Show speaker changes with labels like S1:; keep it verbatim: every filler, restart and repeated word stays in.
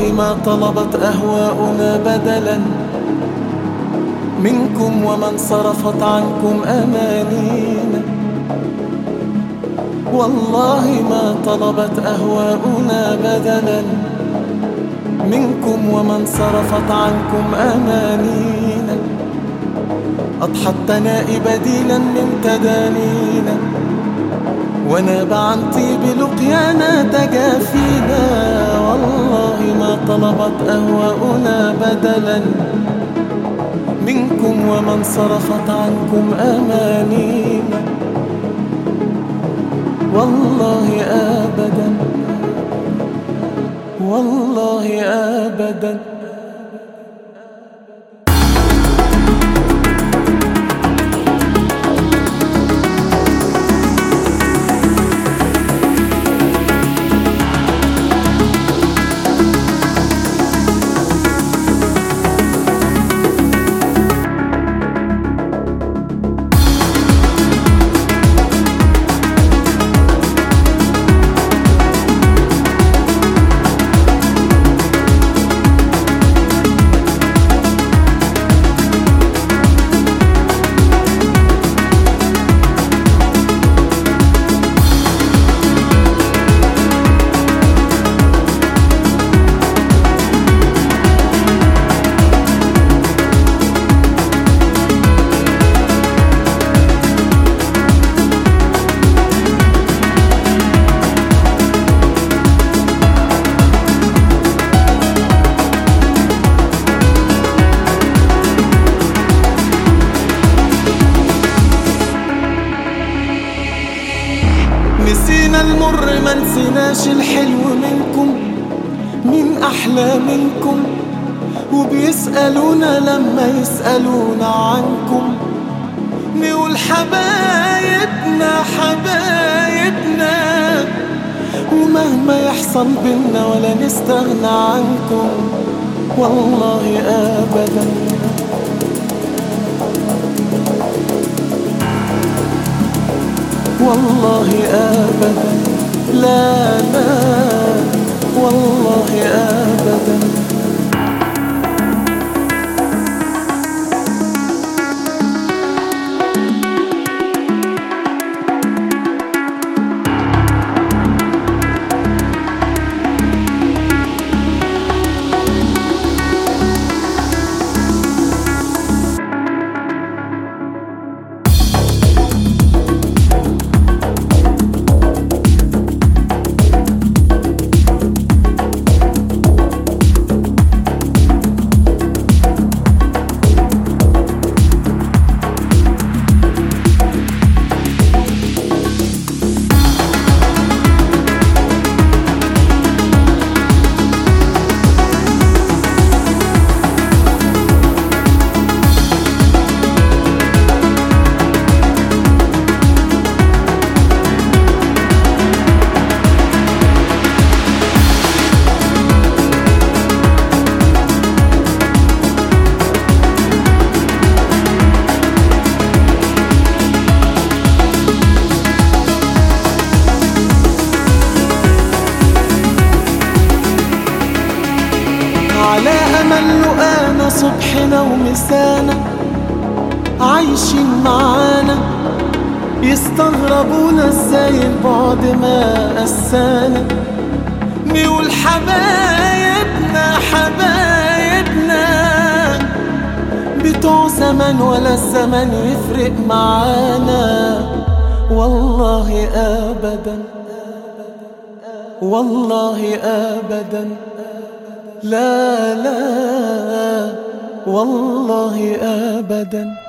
S1: والله ما طلبت أهواؤنا بدلا منكم وما انصرفت عنكم أمانينا. والله ما طلبت أهواؤنا بدلا منكم وما انصرفت عنكم أمانينا. أضحى الثناء بديلا من تدانينا، وناب عن طيب لقيانا تجافينا. والله ما طلبت أهواؤنا بدلا منكم وما انصرفت عنكم أمانينا. والله أبدا، والله أبدا. نسينا المر ما نسيناش الحلو منكم، من أحلى منكم. وبيسألونا لما يسألونا عنكم، نقول حبايبنا حبايبنا، ومهما يحصل بينا ولا نستغنى عنكم. والله أبدا، والله أبدا، لا لا والله أبدا. على أمل لقانا صبحنا ومسانا عايشين معانا، يستغربونا ازاي البعد ما قسانا. نقول حبايبنا حبايبنا بتوع زمن ولا الزمن يفرق معانا. والله أبدا، والله أبدا، لا لا والله أبدا.